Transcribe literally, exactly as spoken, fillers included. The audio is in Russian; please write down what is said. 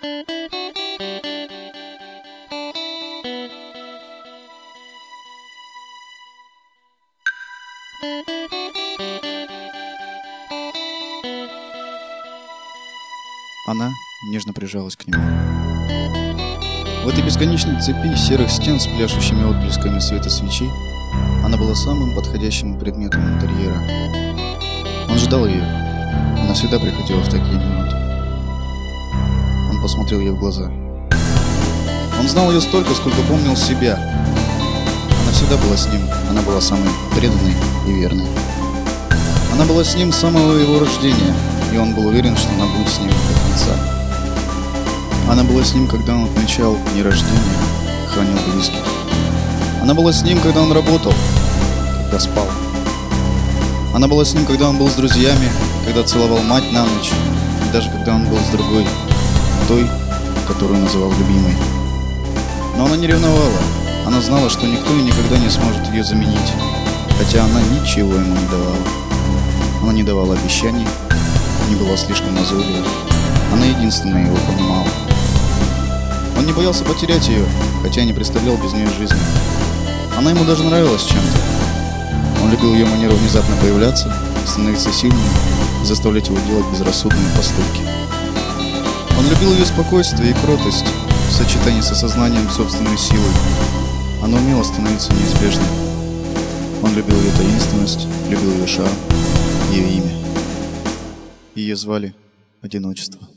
Она нежно прижалась к нему. В этой бесконечной цепи серых стен с пляшущими отблесками света свечей она была самым подходящим предметом интерьера. Он ждал ее. Она всегда приходила в такие минуты. Он посмотрел ей в глаза. Он знал ее столько, сколько помнил себя. Она всегда была с ним. Она была самой преданной и верной. Она была с ним с самого его рождения, и он был уверен, что она будет с ним до конца. Она была с ним, когда он отмечал дни рождения, хранил близких. Она была с ним, когда он работал, когда спал. Она была с ним, когда он был с друзьями, когда целовал мать на ночь, и даже когда он был с другой, той, которую называл любимой. Но она не ревновала. Она знала, что никто и никогда не сможет ее заменить, хотя она ничего ему не давала. Она не давала обещаний, не была слишком назойлива. Она единственная его понимала. Он не боялся потерять ее, хотя не представлял без нее жизни. Она ему даже нравилась чем-то. Он любил ее манеру внезапно появляться, становиться сильным и заставлять его делать безрассудные поступки. Он любил ее спокойствие и кротость в сочетании с осознанием собственной силы. Она умела становиться неизбежной. Он любил ее таинственность, любил ее шарм, ее имя. Ее звали Одиночество.